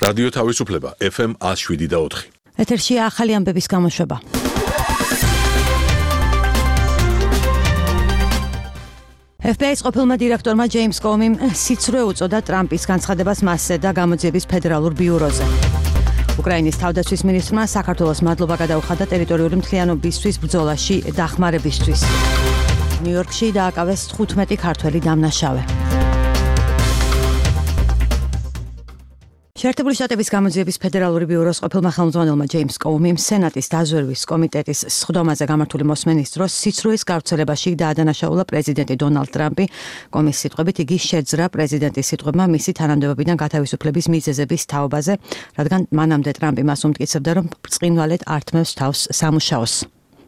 რადიო თავისუფლება FM 107.4. ეთერშია ახალი ამბების გამოშვება. FBI-ის ყოფილმა დირექტორმა ჯეიმს კომიმ სიცრუე უწოდა ტრამპის განცხადებას მასზე და გამოძიების ფედერალურ ბიუროზე. უკრაინის თავდაცვის მინისტრმა საქართველოს მადლობა გადაუხადა ტერიტორიული მთლიანობისთვის ბრძოლაში დახმარებისთვის. ნიუ-იორკში დააკავეს 15 ქართველი დამნაშავე. შეერთებული შტატების გამოძიების ფედერალური ბიუროს ყოფილმა ხელმძღვანელმა ჯეიმს კომიმ სენატის დაზვერვის კომიტეტის სხდომაზე გამართული მოსმენის დროს სიცრუის გავრცელებაში დაადანაშაულა პრეზიდენტი დონალდ ტრამპი. კომის სიტყვებით იგი შეძრა პრეზიდენტის სიტყვებმა მისი თანამდებობიდან გათავისუფლების მიზეზების თაობაზე, რადგან მანამდე ტრამპი მას უმტკიცებდა, რომ ბრწყინვალედ ართმევს თავს სამუშაოს.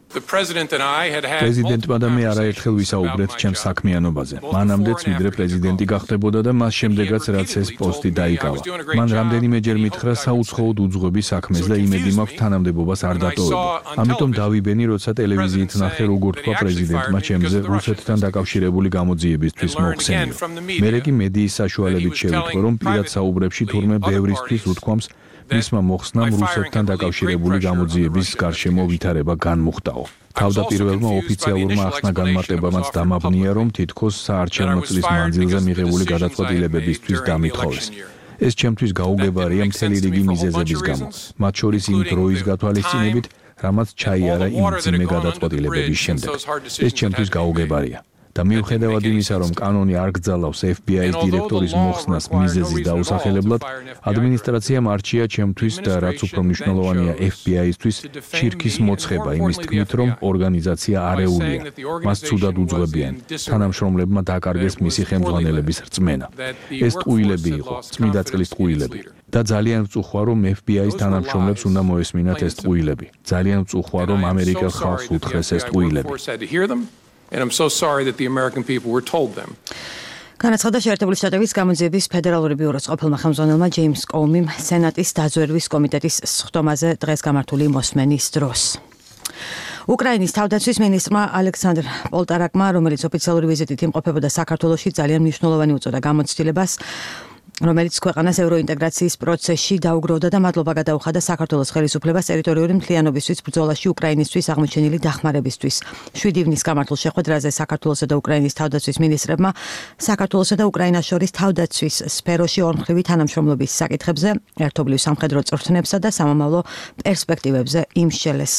პრეზიდენტმა და მე არაერთხელ ვისაუბრეთ ჩემს საქმიანობაზე. მანამდეც ვიდრე პრეზიდენტი გახდებოდა და მას შემდეგაც რაც ეს პოსტი დაიკავა. მან რამდენიმეჯერ მითხრა საუცხოოდ უძღვები საქმეს და იმედი მაქვს თანამდებობას არ დატოვებო. ამიტომ დავიბენი, როცა ტელევიზიით ნახე როგორ თქვა პრეზიდენტმა ჩემზე რუსეთთან დაკავშირებული გამოძიებისთვის მოხსენიო. მერე კი მედიის საშუალებით შევიტყვე, რომ პირად საუბრებში თურმე ბევრისთვის უთქვამს მისმა მოხსნამ რუსეთთან დაკავშირებული გამოძიების გარშემო ვითარება განმუხტაო. თავდაპირველმა ოფიციალურმა ახსნა-განმარტებამაც დამაბნია, რომ თითქოს საარჩევნო წლის მანძილზე მიღებული გადაწყვეტილებებისთვის დამითხოვეს. ეს ჩემთვის გაუგებარია მთელი რიგი მიზეზების გამო, მათ შორის იმ დროის გათვალისწინებით, რამაც ჩაიარა იმ მძიმე გადაწყვეტილებების შემდეგ. ეს ჩემთვის გაუგებარია. და მიუხედავად იმისა, რომ კანონი არ გძალავს FBI-ის დირექტორის მოხსნას მიზეზის დაუსახელებლად, ადმინისტრაციამ არჩია ჩემთვის და რაც უფრო მნიშვნელოვანია FBI-ისთვის ჩირქის მოცხება იმის თქმით, რომ ორგანიზაცია არეულია, მას ცუდად უძღვებიან, თანამშრომლებმა დაკარგეს მისი ხელმძღვანელების რწმენა. ეს ტყუილები იყო, წმიდა წყლის ტყუილები. და ძალიან ვწუხვა, რომ FBI-ის თანამშრომლებს უნდა მოესმინათ ეს ტყუილები. ძალიან ვწუხვა, რომ ამერიკელ ხალხს უთხრეს ეს ტყუილები. And I'm so sorry that the American people were told them. განაცხადა შეერთებული შტატების გამოძიების ფედერალური ბიუროს ყოფილმა ხელმძღვანელმა ჯეიმს კომიმ სენატის დაზვერვის კომიტეტის სხდომაზე დღეს გამართული მოსმენის დროს. უკრაინის თავდაცვის მინისტრმა ალექსანდრ პოლტარაკმა, რომელიც ოფიციალური ვიზიტით იმყოფებოდა საქართველოში, ძალიან მნიშვნელოვანი უწოდა გამოცდილებას, რომელიც ქვეყანას ევროინტეგრაციის პროცესში დაუგროვდა და მადლობა გადაუხადა საქართველოს ხელისუფლებას ტერიტორიული მთლიანობისთვის ბრძოლაში უკრაინისთვის აღმოჩენილი დახმარებისთვის. 7 ივნის გამართულ შეხვედრაზე საქართველოსა და უკრაინის თავდაცვის მინისტრებმა საქართველოსა და უკრაინას შორის თავდაცვის სფეროში ორმხრივი თანამშრომლობის საკითხებზე, ერთობლივ სამხედრო წვრთნებსა და სამომავლო პერსპექტივებზე იმსჯელეს.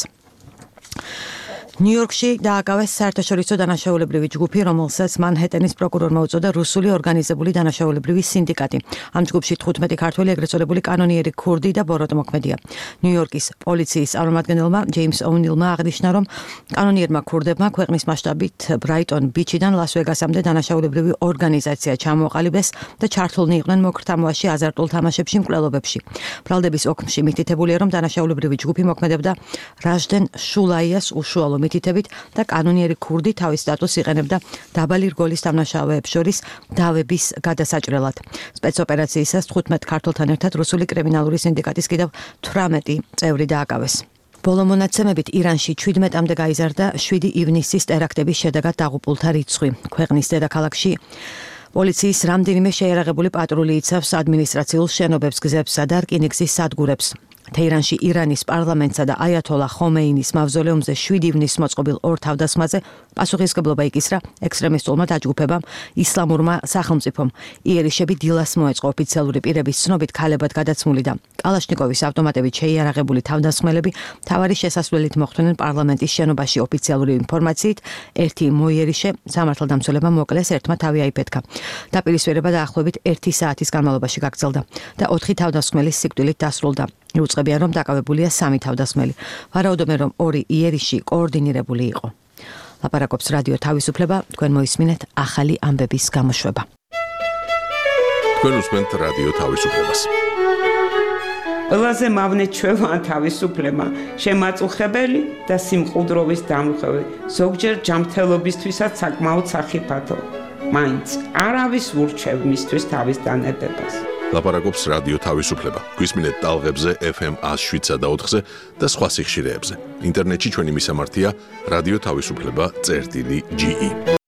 ნიუ-იორკში დააკავეს საერთაშორისო დანაშაულებრივი ჯგუფი, რომელსაც მანჰეტენის პროკურორმა უწოდა რუსული ორგანიზებული დანაშაულებრივი სინდიკატი. ამ ჯგუფში 15 ქართველი, ეგრეთ წოდებული კანონიერი ქურდი და ბოროტ მოქმედია. ნიუ-იორკის პოლიციის წარმომადგენელმა ჯეიმს ოუნილმა აღნიშნა, რომ კანონიერმა ქურდებმა ქვეყნის მასშტაბით ბრაიტონ ბიჩიდან ლას-ვეგასამდე დანაშაულებრივი ორგანიზაცია ჩამოყალიბეს და ჩართულნი იყვნენ მოკრთამოში აზარტულ თამაშებში, მკვლელობებში. ბრალდების ოქმში მითითებულია, რომ დანაშაულებრივი ჯგუფი მოქმედებდა რაჟდენ შულაიას უშუალო მითითებით და კანონიერი ქურდი თავის სტატუსს იყენებდა დაბალი რგოლის დამნაშავეებს შორის დავების გადასაჭრელად. სპეცოპერაციისას 15 ქართველთან ერთად რუსული კრიმინალური სინდიკატის კიდევ 18 წევრი დააკავეს. ბოლო მონაცემებით ირანში 17-მდე გაიზარდა 7 ივნისის ტერაქტების შედეგად დაღუპულთა რიცხვი. ქვეყნის დედაქალაქში პოლიციის რამდენიმე შეიარაღებული პატრული იცავს ადმინისტრაციულ შენობებს, გზებსა და რკინიგზის სადგურებს. თეირანში ირანის პარლამენტსა და აიათოლა ხომეინის მავზოლეუმზე 7 ივნისს მოწყობილ ორ თავდასხმაზე პასუხისმგებლობა იკისრა ექსტრემისტულმა დაჯგუფებამ ისლამურმა სახელმწიფომ. იერიშები დილას მოეწყო ოფიციალური პირების ცნობით ქალებად გადაცმული და კალაშნიკოვის ავტომატებით შეიარაღებული თავდასხმელები მთავარი შესასვლელით მოხვდნენ პარლამენტის შენობაში. ოფიციალური ინფორმაციით ერთი მოიერიშე სამართალდამცველებმა მოკლეს, ერთმა თავი აიფეთქა. დაპირისპირება დაახლოებით 1 საათის განმავლობაში გაგრძელდა და 4 თავდასხმელის სიკვდილით დასრულდა. იუწყებიან, რომ დაკავებულია 3 თავდასხმელი. ვარაუდობენ, რომ 2 იერიში კოორდინირებული იყო. ლაპარაკობს რადიო თავისუფლება, თქვენ მოისმინეთ ახალი ამბების გამოშვება. თქვენ უსმენთ რადიო თავისუფლებას. ყველაზე მავნე ჩვევა თავისუფლება, შემაწუხებელი და სიმყუდროვის დამხევი, ზოგჯერ ჯანმრთელობისთვისაც საკმაოდ სახიფათო. მაინც არავის ურჩევ მისთვის თავის დანებებას. ლაპარაკობს რადიო თავისუფლება. გვისმინეთ ტალღებზე FM 107.4-ზე და სხვა სიხშირეებზე. ინტერნეტში ჩვენი მისამართია რადიო თავისუფლება.ge